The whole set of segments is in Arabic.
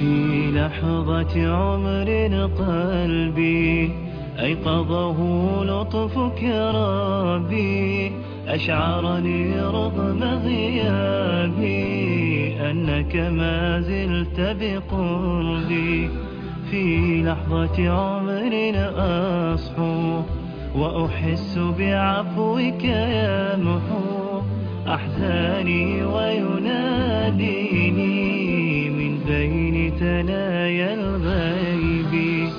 في لحظة عمر قلبي أيقظه لطفك يا ربي، أشعرني رغم غيابي أنك ما زلت بقربي. في لحظة عمر أصحو وأحس بعفوك يمحو أحزاني ويناديني من بين ثنايا الغيب.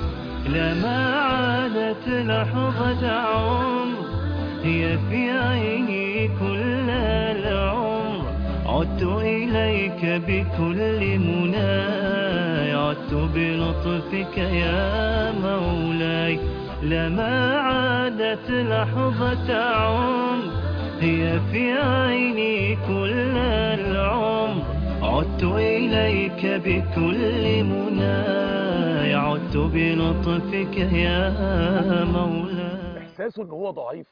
لما عادت لحظة عمر هي في عيني كل العمر، عدت إليك بكل مناي، عدت بلطفك يا مولاي. لما عادت لحظة عمر هي في عيني كل العمر، عدت إليك بكل مناي، عدت بلطفك يا مولاي. احساسه ان هو ضعيف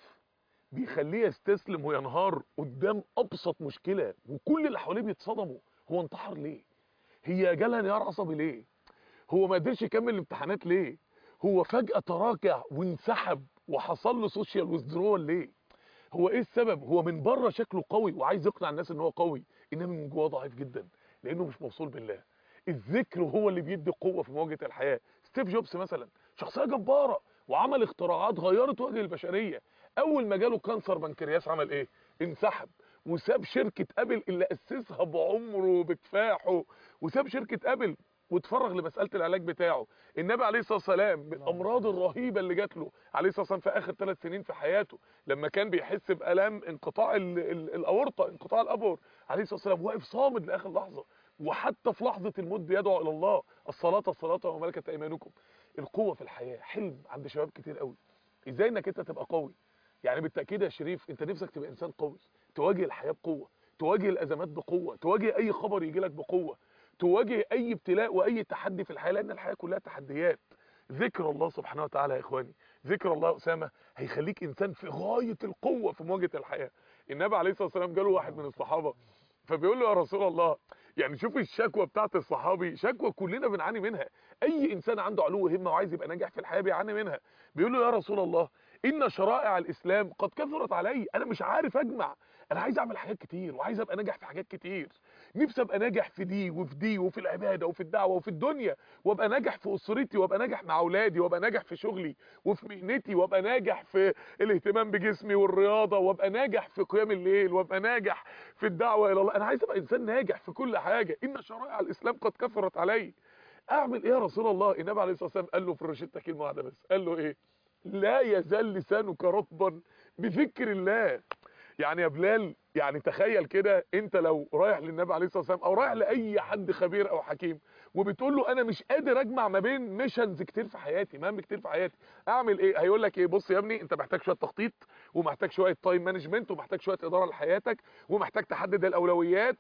بيخليه يستسلم وينهار قدام ابسط مشكله، وكل اللي حواليه بيتصدموا. هو انتحر ليه؟ هي جالها انهيار عصبي ليه؟ هو ما قدرش يكمل الامتحانات ليه؟ هو فجاه تراجع وانسحب وحصل له سوشيال ويزدرول ليه؟ هو ايه السبب؟ هو من بره شكله قوي وعايز يقنع الناس ان هو قوي، انما من جواه ضعيف جدا لانه مش موصول بالله. الذكر هو اللي بيدي قوه في مواجهه الحياه. ستيف جوبز مثلا شخصيه جباره وعمل اختراعات غيرت وجه البشريه. اول ما جاله كانسر بنكرياس عمل ايه؟ انسحب وساب شركه ابل اللي اسسها بعمره بكفاحه، وساب شركه ابل واتفرغ لمساله العلاج بتاعه. النبي عليه الصلاه والسلام بالامراض الرهيبه اللي جات له عليه الصلاه والسلام في اخر 3 سنين في حياته، لما كان بيحس بالام انقطاع الاورطه، انقطاع الابور، عليه الصلاه والسلام واقف صامد لاخر لحظه، وحتى في لحظه الموت بيدعو الى الله: الصلاه الصلاه وما ملكت ايمانكم. القوه في الحياه حلم عند شباب كتير قوي. ازاي انك انت تبقى قوي؟ يعني بالتاكيد يا شريف انت نفسك تبقى انسان قوي، تواجه الحياه بقوه، تواجه الازمات بقوه، تواجه اي خبر يجي لك بقوه، تواجه اي ابتلاء واي تحدي في الحياه، لان الحياه كلها تحديات. ذكر الله سبحانه وتعالى يا اخواني، ذكر الله يا اسامه هيخليك انسان في غايه القوه في مواجهه الحياه. النبي عليه الصلاه والسلام جاله واحد من الصحابه فبيقول له: يا رسول الله، يعني شوف الشكوى بتاعت الصحابي، شكوى كلنا بنعاني منها، اي انسان عنده علو همه وعايز يبقى ناجح في الحياه بيعاني منها. بيقول له: يا رسول الله، ان شرائع الاسلام قد كثرت علي، انا مش عارف اجمع، انا عايز اعمل حاجات كتير وعايز ابقى ناجح في حاجات كتير، نفسي ابقى ناجح في دي وفي دي وفي العباده وفي الدعوه وفي الدنيا، وابقى ناجح في اسرتي، وابقى ناجح مع اولادي، وابقى ناجح في شغلي وفي مهنتي، وابقى ناجح في الاهتمام بجسمي والرياضه، وابقى ناجح في قيام الليل، وابقى ناجح في الدعوه الى الله. انا عايز ابقى انسان ناجح في كل حاجه. ان شرائع الاسلام قد كثرت علي، اعمل ايه يا رسول الله؟ النبي عليه الصلاه والسلام قال له في الروشته كلمه واحده بس، قال له ايه؟ لا يزال لسانك رطبا بذكر الله. يعني يا بلال، يعني تخيل كده انت لو رايح للنبي عليه الصلاه والسلام او رايح لاي حد خبير او حكيم وبتقول له: انا مش قادر اجمع ما بين ميشنز كتير في حياتي، مهام كتير في حياتي، اعمل ايه؟ هيقول لك ايه؟ بص يا ابني، انت محتاج شويه تخطيط، ومحتاج شويه تايم مانجمنت، ومحتاج شويه اداره لحياتك، ومحتاج تحدد الاولويات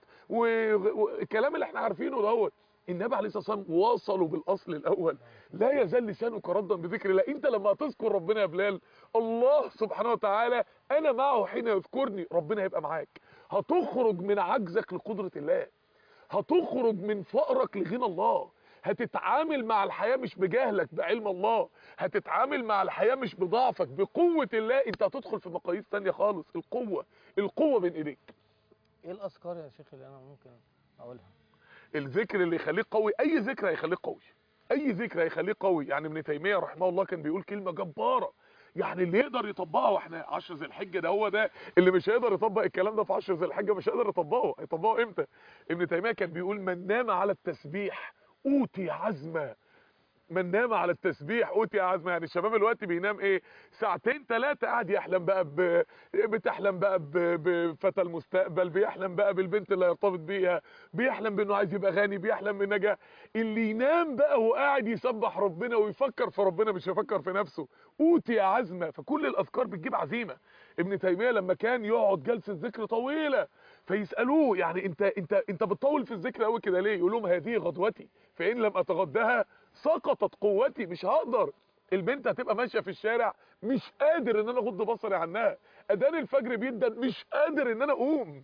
والكلام اللي احنا عارفينه دوت. النبي عليه الصلاه والسلام وصلوا بالاصل الاول: لا يزال لسانك رطبا بذكر الله. انت لما تذكر ربنا يا بلال، الله سبحانه وتعالى انا معه حين يذكرني، ربنا هيبقى معاك. هتخرج من عجزك لقدرة الله، هتخرج من فقرك لغنى الله، هتتعامل مع الحياة مش بجهلك، بعلم الله، هتتعامل مع الحياة مش بضعفك، بقوة الله. انت هتدخل في مقاييس تانية خالص. القوة بين ايديك. ايه الاذكار يا شيخ اللي انا ممكن اقولها؟ الذكر اللي يخليك قوي، اي ذكر هيخليك قوي، اي ذكر هيخليك قوي. يعني ابن تيميه رحمه الله كان بيقول كلمه جباره، يعني اللي يقدر يطبقها، واحنا 10 ذي الحجه ده هو ده اللي مش هيقدر يطبق الكلام ده في 10 ذي الحجه مش هيقدر يطبقه. هيطبقه امتى؟ ابن تيميه كان بيقول: من نام على التسبيح اوتي عزمه. من نام على التسبيح اوتي عزمه. يعني الشباب الوقت بينام ايه؟ ساعتين ثلاثه قاعد يحلم بقى بتحلم بقى بفتى المستقبل، بيحلم بقى بالبنت اللي هيرتبط بيها، بيحلم بانه عايز يبقى غني، بيحلم بالنجاح. اللي ينام بقى وقاعد يسبح ربنا ويفكر في ربنا مش يفكر في نفسه، اوتي عزمه. فكل الاذكار بتجيب عزيمه. ابن تيميه لما كان يقعد جلسه ذكر طويله فيسالوه: يعني انت بتطول في الذكر قوي كده ليه؟ يقول لهم: هذه غدوتي، فان لم اتغداها سقطت قوتي، مش هقدر. البنت هتبقى ماشيه في الشارع مش قادر ان انا اغض بصري عنها، اذان الفجر بيدن مش قادر ان انا اقوم،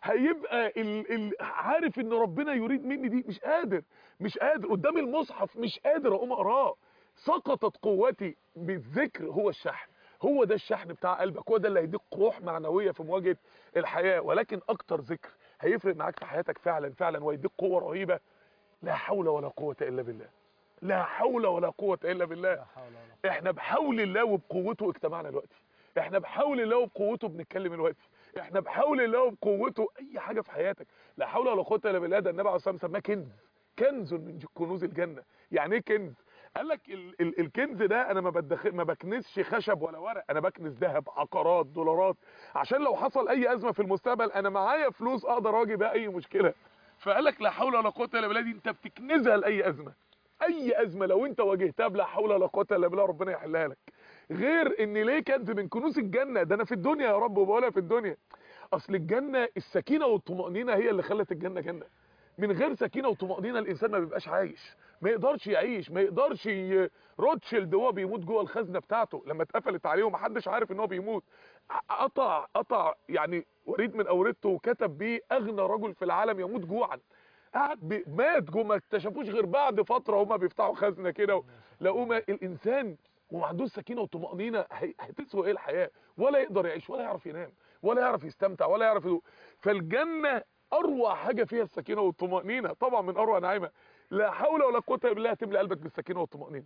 هيبقى عارف ان ربنا يريد مني دي، مش قادر قدام المصحف، مش قادر اقوم اقراه. سقطت قوتي بالذكر. هو الشحن، هو ده الشحن بتاع قلبك، هو ده اللي هيديك روح معنويه في مواجهه الحياه. ولكن اكتر ذكر هيفرق معاك في حياتك فعلا فعلا ويديك قوه رهيبه، لا حول ولا قوه الا بالله. لا حول ولا قوه الا بالله. لا حول ولا قوة. احنا بحول الله وبقوته اجتمعنا دلوقتي، احنا بحول الله وبقوته بنتكلم دلوقتي، احنا بحول الله وبقوته اي حاجه في حياتك. لا حول ولا قوه الا بالله. ده النبي عليه الصلاه والسلام سماه كنز، كنز من كنوز الجنه. يعني ايه كنز؟ قال لك الكنز ده انا ما بكنسش خشب ولا ورق، انا بكنس ذهب، عقارات، دولارات، عشان لو حصل اي ازمه في المستقبل انا معايا فلوس اقدر اواجه بيها اي مشكله. فقال لك لا حول ولا قوه الا بالله دي انت بتكنزها لاي ازمه. اي ازمه لو انت واجهتها بلا حول ولا قوه الا بالله ربنا يحلها لك. غير ان ليه كنز من كنوز الجنه، ده انا في الدنيا يا رب وبقولها في الدنيا. اصل الجنه السكينه والطمانينه هي اللي خلت الجنه جنه. من غير سكينه وطمانينه الانسان ما بيبقاش عايش، ما يقدرش يعيش، ما يقدرش روتشيلد وهو بيموت جوه الخزنه بتاعته لما اتقفلت عليه ومحدش عارف ان هو بيموت، قطع يعني وريد من اوريدته وكتب بيه اغنى رجل في العالم يموت جوعا. قعد مات جوه، ما اكتشفوش غير بعد فتره هما بيفتحوا خزنه كده لقوا الانسان وما عندوش سكينه وطمانينه هتسوى ايه الحياه؟ ولا يقدر يعيش ولا يعرف ينام ولا يعرف يستمتع ولا يعرف يدوق. فالجنه اروع حاجه فيها السكينه والطمانينه، طبعا من اروع نعيمها. لا حول ولا قوه الا بالله تملى قلبك بالسكينه والطمانينه.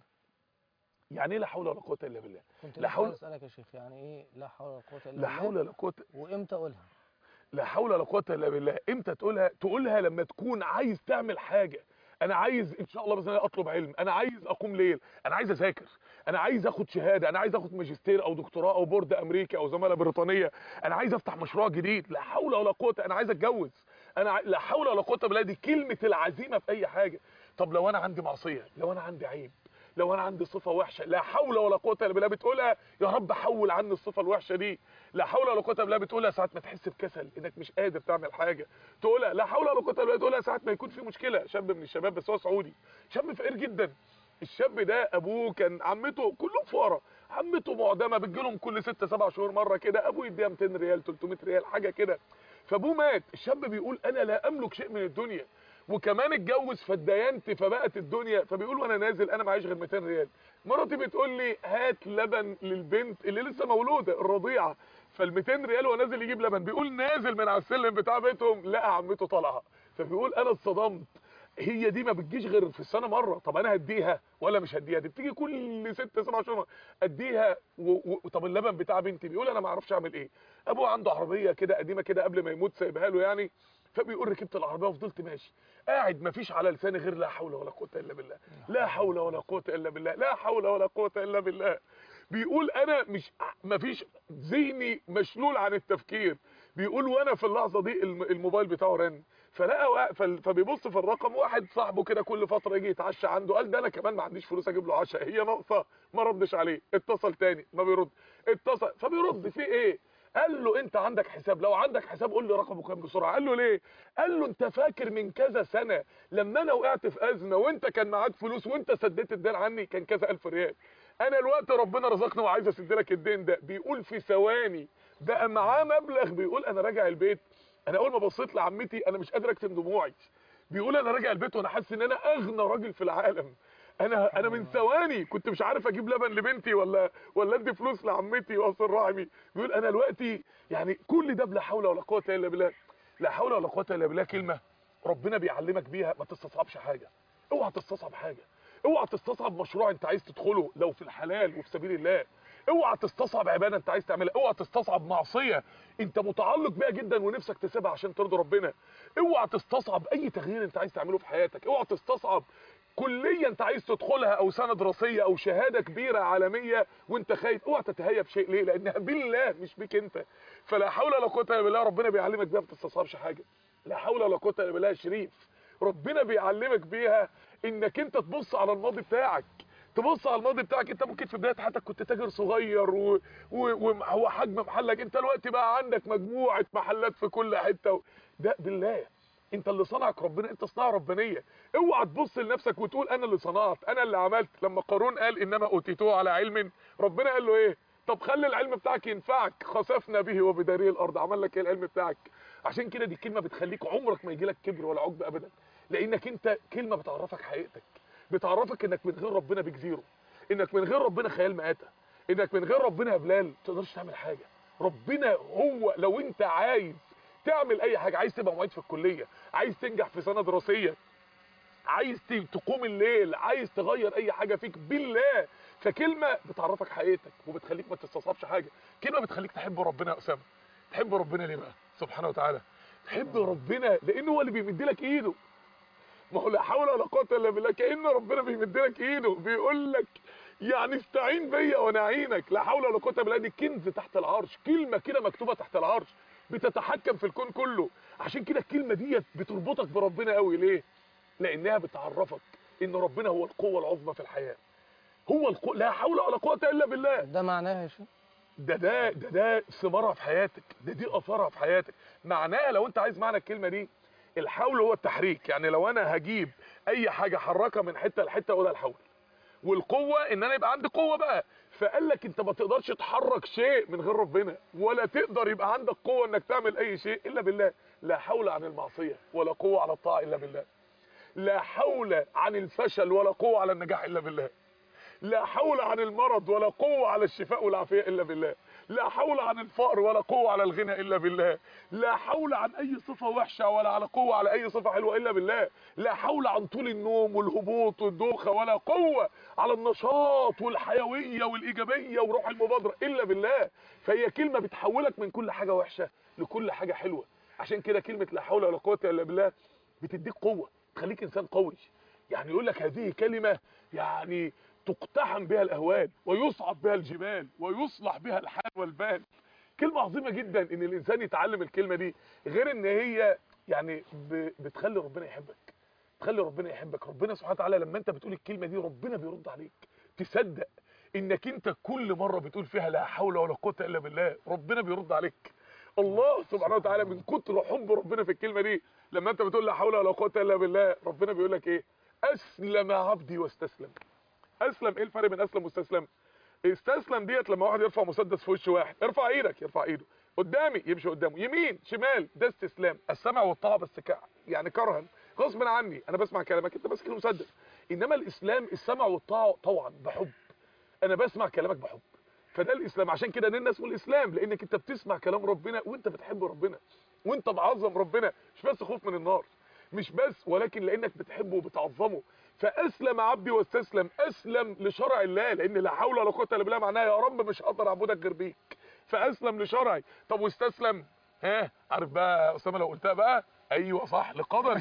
يعني ايه لا حول ولا قوه الا بالله؟ كنت لا حول اسالك يا شيخ، يعني ايه لا حول ولا قوه الا لا بالله؟ حول ولا قوه. وامتى اقولها؟ لا حول ولا قوه الا بالله امتى تقولها لما تكون عايز تعمل حاجه. انا عايز ان شاء الله باذن الله اطلب علم، انا عايز اقوم ليل، انا عايز اذاكر، انا عايز اخد شهاده، انا عايز اخد ماجستير او دكتوراه او بورد امريكي او زماله بريطانيه، انا عايز افتح مشروع جديد. لا حول ولا قوه. انا عايز اتجوز، لا حول ولا قوه بالله. دي كلمه العزيمه في اي حاجه. طب لو انا عندي معصيه، لو انا عندي عيب، لو انا عندي صفه وحشه، لا حول ولا قوه الا بالله بتقولها يا رب حول عني الصفه الوحشه دي. لا حول ولا قوه الا بالله بتقولها ساعه ما تحس بكسل انك مش قادر تعمل حاجه، تقولها. لا حول ولا قوه الا بالله تقولها ساعه ما يكون في مشكله. شاب من الشباب بس هو سعودي، شاب فقير جدا. الشاب ده ابوه كان عمته كلهم فقراء، عمته معدمه بتجيلهم كل 6 7 شهور مره كده، ابوه يديها 200 ريال 300 ريال حاجه كده. فابوه مات. الشاب بيقول انا لا املك شيء من الدنيا، وكمان اتجوز فاتدينت فبقت الدنيا. فبيقول وانا نازل انا معيش غير 200 ريال. مراتي بتقول لي هات لبن للبنت اللي لسه مولوده الرضيعه، فال 200 ريال وهو نازل يجيب لبن. بيقول نازل من على السلم بتاع بيتهم لقى عمته طالعه. فبيقول انا اتصدمت، هي دي ما بتجيش غير في السنه مره. طب انا هديها ولا مش هديها؟ دي بتيجي كل 6 7 شهور اديها طب اللبن بتاع بنتي؟ بيقول انا ما اعرفش اعمل ايه. ابوه عنده عربيه كده قديمه كده قبل ما يموت سايبها له يعني. فبيقول ركبت العربيه وفضلت ماشي قاعد ما فيش على لساني غير لا حول ولا قوه الا بالله، لا حول ولا قوه الا بالله، لا حول ولا قوه الا بالله. بيقول انا مش ما فيش ذهني مشلول عن التفكير. بيقول وانا في اللحظه دي الموبايل بتاعه رن، فلقى فبيبص في الرقم. واحد صاحبه كده كل فتره يجي يتعشى عنده، قال ده انا كمان ما عنديش فلوس اجيب له عشاء، هي ناقصه. ما ردش عليه، اتصل تاني ما بيرد، اتصل فبيرد في ايه؟ قال له انت عندك حساب؟ لو عندك حساب قول لي رقمه كام بسرعه. قال له ليه؟ قال له انت فاكر من كذا سنه لما انا وقعت في ازمه وانت كان معاك فلوس وانت سددت الدين عني كان كذا الف ريال، انا الوقت ربنا رزقني وعايز اسد لك الدين ده. بيقول في ثواني بقى معاه مبلغ. بيقول انا راجع البيت، انا اول ما بصيت لعمتي انا مش قادر اكتم دموعي. بيقول انا راجع البيت وانا حاسس ان انا اغنى راجل في العالم. انا من ثواني كنت مش عارف اجيب لبن لبنتي ولا ادي فلوس لعمتي واصل رحمي. بيقول انا دلوقتي يعني كل ده بلا حول ولا قوه الا بالله. لا حول ولا قوه الا بالله كلمه ربنا بيعلمك بيها ما تستصعبش حاجه. اوعى تستصعب حاجه، اوعى تستصعب مشروع انت عايز تدخله لو في الحلال وفي سبيل الله، اوعى تستصعب عباده انت عايز تعملها، اوعى تستصعب معصيه انت متعلق بيها جدا ونفسك تسيبها عشان ترضي ربنا، اوعى تستصعب اي تغيير انت عايز تعمله في حياتك، اوعى تستصعب كليه انت عايز تدخلها او سنه دراسيه او شهاده كبيره عالميه وانت خايف. اوعى تتهيب شيء، ليه؟ لانها بالله مش بيك انت. فلا حول ولا قوه الا بالله ربنا بيعلمك بيها ما تستصعبش حاجه. لا حول ولا قوه الا بالله شريف ربنا بيعلمك بيها انك انت تبص على الماضي بتاعك، تبص على الماضي بتاعك. انت ممكن في بدايه حياتك كنت تاجر صغير وهو حجم محلك، انت دلوقتي بقى عندك مجموعه محلات في كل حته. ده بالله انت اللي صنعك ربنا، انت صناعه ربانيه. اوعى تبص لنفسك وتقول انا اللي صنعت انا اللي عملت. لما قارون قال انما اوتيتوه على علم، ربنا قال له ايه؟ طب خلي العلم بتاعك ينفعك. خسفنا به وبداره الارض. عمل لك ايه العلم بتاعك؟ عشان كده دي كلمه بتخليك عمرك ما يجيلك كبر ولا عجب ابدا، لانك انت كلمه بتعرفك حقيقتك، بتعرفك انك من غير ربنا بيك زيرو، انك من غير ربنا خيال مآتة، انك من غير ربنا يا بلال ما تقدرش تعمل حاجه. ربنا هو لو انت عايز تعمل اي حاجه، عايز تبقى معيد في الكليه، عايز تنجح في سنه دراسيه، عايز تقوم الليل، عايز تغير اي حاجه فيك بالله، فكلمه بتعرفك حقيقتك وبتخليك ما تستصعبش حاجه. كلمه بتخليك تحب ربنا يا اسامه. تحب ربنا ليه بقى سبحانه وتعالى؟ تحب ربنا لانه هو اللي بيمد لك ايده. ما هو لا حول ولا قوه الا بالله، كأن ربنا بيمد لك ايده بيقول لك يعني استعين بيا وانا اعينك. لا حول ولا قوه الا بالله دي كنز تحت العرش، كلمه كده مكتوبه تحت العرش بتتحكم في الكون كله. عشان كده الكلمه ديت بتربطك بربنا قوي. ليه؟ لانها بتعرفك ان ربنا هو القوه العظمى في الحياه، هو لا حول ولا قوه الا بالله. ده معناها يا شيخ؟ ده ثمارها في حياتك، دي اثارها في حياتك. معناها لو انت عايز معنى الكلمه دي، الحول هو التحريك. يعني لو انا هجيب اي حاجه حركها من حته لحته اقولها الحول، والقوه ان انا يبقى عندي قوه بقى. فقال لك انت ما تقدرش تحرك شيء من غير ربنا، ولا تقدر يبقى عندك قوه انك تعمل اي شيء الا بالله. لا حول عن المعصيه ولا قوه على الطاعه الا بالله، لا حول عن الفشل ولا قوه على النجاح الا بالله، لا حول عن المرض ولا قوة على الشفاء والعافية إلا بالله، لا حول عن الفقر ولا قوة على الغنى إلا بالله، لا حول عن أي صفة وحشة ولا على قوة على أي صفة حلوة إلا بالله، لا حول عن طول النوم والهبوط والدوخة ولا قوة على النشاط والحيوية والإيجابية وروح المبادرة إلا بالله. فهي كلمة بتحولك من كل حاجة وحشة لكل حاجة حلوة. عشان كده كلمة لا حول ولا قوة إلا بالله بتديك قوة، تخليك إنسان قوي. يعني يقول لك هذه كلمة يعني تقتحم بها الاهوال ويصعد بها الجبال ويصلح بها الحال والبال. كلمه عظيمه جدا ان الانسان يتعلم الكلمه دي، غير ان هي يعني بتخلي ربنا يحبك، تخلي ربنا يحبك. ربنا سبحانه وتعالى لما انت بتقول الكلمه دي ربنا بيرد عليك. تصدق انك انت كل مره بتقول فيها لا حول ولا قوه الا بالله ربنا بيرد عليك. الله سبحانه وتعالى من كتر حب ربنا في الكلمه دي، لما انت بتقول لا حول ولا قوه الا بالله ربنا بيقول لك ايه؟ اسلم عبدي واستسلم. اسلم. ايه الفرق بين اسلم واستسلم؟ استسلم ديت لما واحد يرفع مسدس في وش واحد، ارفع ايدك، يرفع ايده قدامي يمشي قدامه، يمين شمال، ده استسلام. السمع والطاعه بس يعني كرها غصب عني، انا بسمع كلامك انت ماسك المسدس. انما الاسلام السمع والطاعه طوعا بحب، انا بسمع كلامك بحب، فده الاسلام. عشان كده نلنا اسمه الاسلام، لانك انت بتسمع كلام ربنا وانت بتحب ربنا وانت بعظم ربنا، مش بس خوف من النار، مش بس، ولكن لانك بتحبه وبتعظمه. فاسلم عبدي واستسلم، اسلم لشرع الله، لان لا حول ولا قوه الا بالله معناها يا رب مش هقدر اعبدك غير بيك، فاسلم لشرعي. طب واستسلم؟ عارف بقى اسامه لو قلتها بقى؟ ايوه صح، لقدري.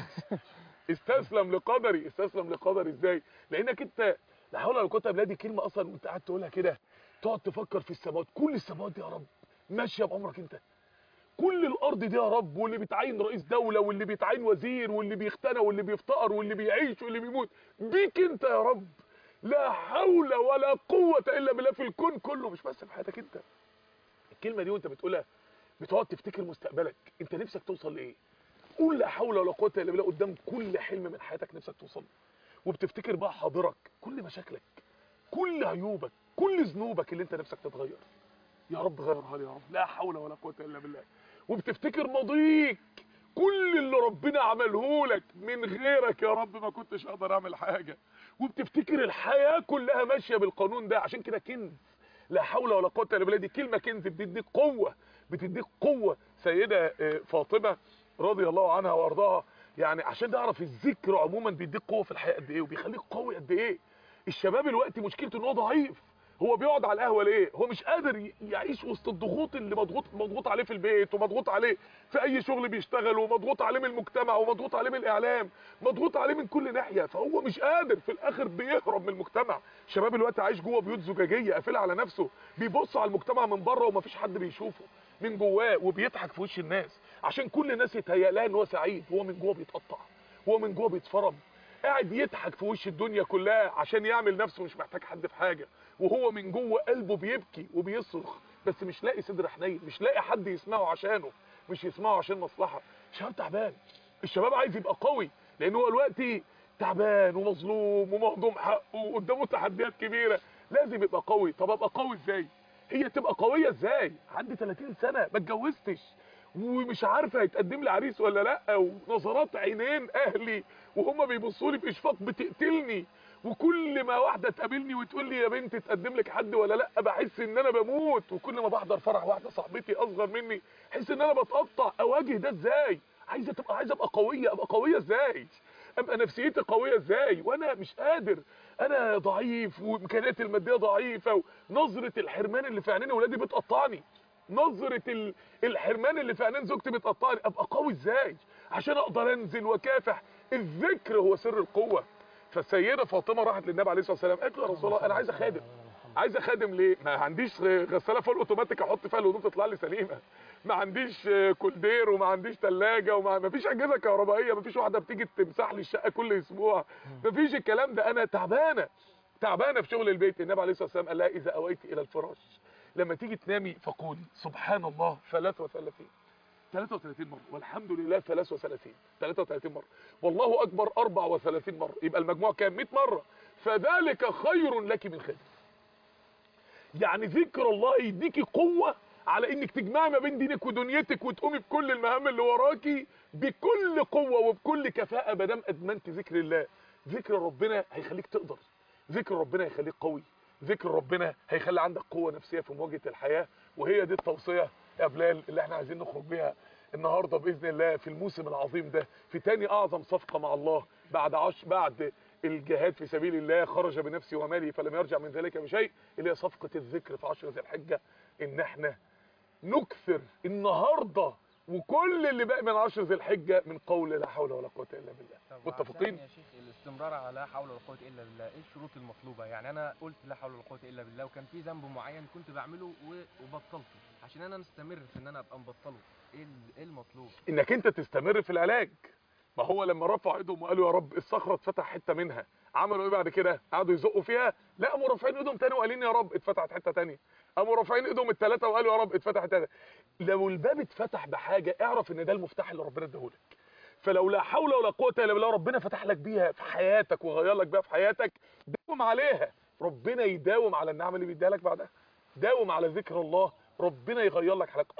استسلم لقدري. استسلم لقدري ازاي؟ لانك انت لا حول ولا قوه الا بالله دي كلمه اصلا وانت قاعد تقولها كده تقعد تفكر في السماوات، كل السماوات دي يا رب ماشيه بعمرك انت، كل الارض دي يا رب، واللي بيتعين رئيس دوله واللي بيتعين وزير واللي بيختنى واللي بيفتقر واللي بيعيش واللي بيموت بيك انت يا رب. لا حول ولا قوه الا بالله في الكون كله، مش بس في حياتك انت. الكلمه دي وانت بتقولها بتقعد تفتكر مستقبلك، انت نفسك توصل لايه؟ قول لا حول ولا قوه الا بالله قدام كل حلم من حياتك نفسك توصل له، وبتفتكر بقى حاضرك، كل مشاكلك، كل عيوبك، كل ذنوبك اللي انت نفسك تتغير، يا رب غيرها لي يا رب، لا حول ولا قوه الا بالله. وبتفتكر ماضيك، كل اللي ربنا عمله لك من غيرك يا رب ما كنتش اقدر اعمل حاجه. وبتفتكر الحياه كلها ماشيه بالقانون ده. عشان كده كنز لا حول ولا قوه الا بالله دي كلمه كنز، بتديك قوه، بتديك قوه. سيده فاطمه رضي الله عنها وارضاها، يعني عشان تعرف الذكر عموما بيديك قوه في الحياه قد ايه وبيخليك قوي قد ايه. الشباب الوقت مشكلته ان هو ضعيف، هو بيقعد على القهوه ليه؟ هو مش قادر يعيش وسط الضغوط اللي مضغوط عليه في البيت، ومضغوط عليه في اي شغل بيشتغل، ومضغوط عليه من المجتمع، ومضغوط عليه من الاعلام، مضغوط عليه من كل ناحيه، فهو مش قادر، في الاخر بيهرب من المجتمع. شباب الوقت عايش جوه بيوت زجاجيه قافله على نفسه، بيبص على المجتمع من بره ومفيش حد بيشوفه من جواه، وبيضحك في وش الناس عشان كل الناس يتهيأ لها ان هو سعيد، هو من جوه بيتقطع، هو من جوه بيتفرم، قاعد يضحك في وش الدنيا كلها عشان يعمل نفسه مش محتاج حد في حاجه، وهو من جوه قلبه بيبكي وبيصرخ، بس مش لاقي صدر حنين، مش لاقي حد يسمعه عشانه، مش يسمعه عشان مصلحه. شباب تعبان. الشباب عايز يبقى قوي لان هو دلوقتي تعبان ومظلوم ومهضوم حقه وقدامه تحديات كبيره، لازم يبقى قوي. طب ابقى قوي ازاي؟ هي تبقى قويه ازاي؟ عندي 30 سنه ما اتجوزتش ومش عارفه هيتقدم لي عريس ولا لا، ونظرات عينين اهلي وهم بيبصوا لي باشفاق بتقتلني، وكل ما واحده تقابلني وتقول لي يا بنت تقدم لك حد ولا لا بحس ان انا بموت، وكل ما بحضر فرح واحده صاحبتي اصغر مني احس ان انا بتقطع. اواجه ده ازاي؟ عايز ابقى قويه، ابقى قويه ازاي؟ ابقى نفسيتي قويه ازاي وانا مش قادر؟ انا ضعيف وامكانياتي الماديه ضعيفه، ونظره الحرمان اللي في عينين ولادي بتقطعني، نظره الحرمان اللي في عينين زوجتي بتقطعني. ابقى قوي ازاي عشان اقدر انزل واكافح؟ الذكر هو سر القوه. فالسيده فاطمه راحت للنبي عليه الصلاه والسلام قالت له يا رسول الله انا عايزه خادم. عايزه خادم ليه؟ ما عنديش غساله فوق اوتوماتيك احط فيها الهدوم تطلع لي سليمه، ما عنديش كولدير، وما عنديش ثلاجه، وما فيش اجهزه كهربائيه، ما فيش واحده بتيجي تمسح لي الشقه كل اسبوع، ما فيش الكلام ده. انا تعبانه في شغل البيت. النبي عليه الصلاه والسلام قال لها اذا اويت الى الفراش لما تيجي تنامي فقولي سبحان الله 33 مره، والحمد لله 33 مره، والله اكبر 34 مره، يبقى المجموع كام؟ 100 مره. فذلك خير لك من خادم. يعني ذكر الله يديكي قوه على انك تجمعي ما بين دينك ودنيتك وتقومي بكل المهام اللي وراكي بكل قوه وبكل كفاءه ما دام ادمنت ذكر الله. ذكر ربنا هيخليك تقدر، ذكر ربنا هيخليك قوي، ذكر ربنا هيخلي عندك قوه نفسيه في مواجهه الحياه. وهي دي التوصيه يا بلال اللي احنا عايزين نخرج بيها النهارده باذن الله في الموسم العظيم ده، في تاني اعظم صفقه مع الله بعد الجهاد في سبيل الله، خرج بنفسه وماله فلم يرجع من ذلك بشيء، اللي هي صفقه الذكر في 10 ذي الحجه. ان احنا نكثر النهارده وكل اللي باقي من 10 ذي الحجه من قول لا حول ولا قوه الا بالله. متفقين يا شيخ الاستمرار على لا حول ولا قوه الا بالله، ايه الشروط المطلوبه؟ يعني انا قلت لا حول ولا قوه الا بالله وكان في ذنب معين كنت بعمله وبطلته، عشان انا مستمر في ان انا ابقى مبطله، ايه المطلوب؟ انك انت تستمر في العلاج. ما هو لما رفعوا ايدهم وقالوا يا رب الصخره اتفتح حته منها، عملوا ايه بعد كده؟ قعدوا يزقوا فيها؟ لا، قاموا رافعين ايدهم تاني وقالين يا رب اتفتحت حته تانيه، قاموا رافعين ايدهم الثلاثه وقالوا يا رب اتفتحت تاني. لو الباب اتفتح بحاجه اعرف ان ده المفتاح اللي ربنا اداهولك. فلو لا حول ولا قوه الا بالله ربنا فتح لك بيها في حياتك وغير لك بيها في حياتك، داوم عليها، ربنا يداوم على النعم اللي بيديها لك بعدها. داوم على ذكر الله، ربنا يغير لك حياتك.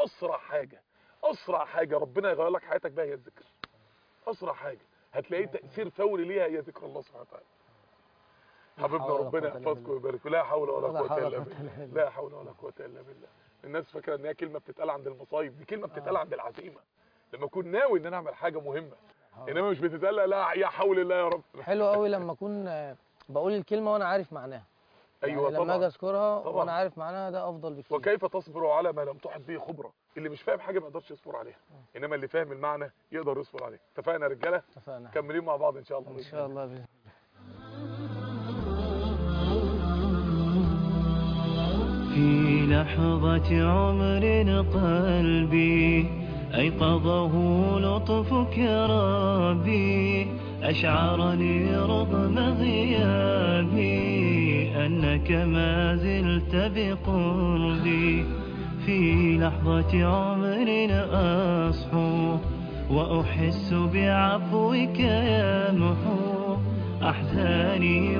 اسرع حاجه ربنا يغير لك حياتك بها هي الذكر. اسرع حاجه هتلاقيه تاثير فوري ليها هي ذكر الله سبحانه وتعالى. حبيبنا ربنا يحفظكم ويبارك فيكم. لا حول ولا قوه الا بالله، لا حول ولا قوه الا بالله. الناس فاكره ان هي كلمه بتتقال عند المصايب، دي كلمه بتتقال عند العزيمه، لما اكون ناوي ان انا اعمل حاجه مهمه، انما مش بتتقال لا يا حول الله يا رب. حلو قوي لما اكون بقول الكلمه وانا عارف معناها. ايوه يعني لما طبعا اجي اذكرها طبعا وانا عارف معناها ده افضل بكتير. وكيف تصبر على ما لم تحط به خبره؟ اللي مش فاهم حاجه ما يقدرش يصبر عليها، انما اللي فاهم المعنى يقدر يصبر عليه. اتفقنا يا رجاله؟ اتفقنا. مكملين مع بعض ان شاء الله. ان شاء الله بإذن في لحظة عمر قلبي أيقظه لطفك يا ربي، أشعرني رغم غيابي أنك ما زلت بقربي. في لحظة عمر أصحو وأحس بعفوك يمحو أحزاني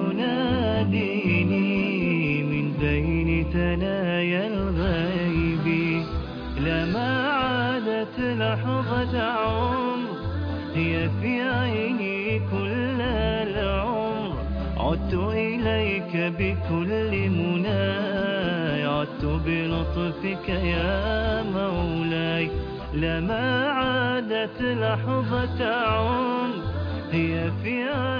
ويناديني من بين ثنايا الغيب. لما عادت لحظة عمر هي في عيني كل العمر، عدت إليك بكل مناي، عدت بلطفك يا مولاي. لما عادت لحظة عمر هي في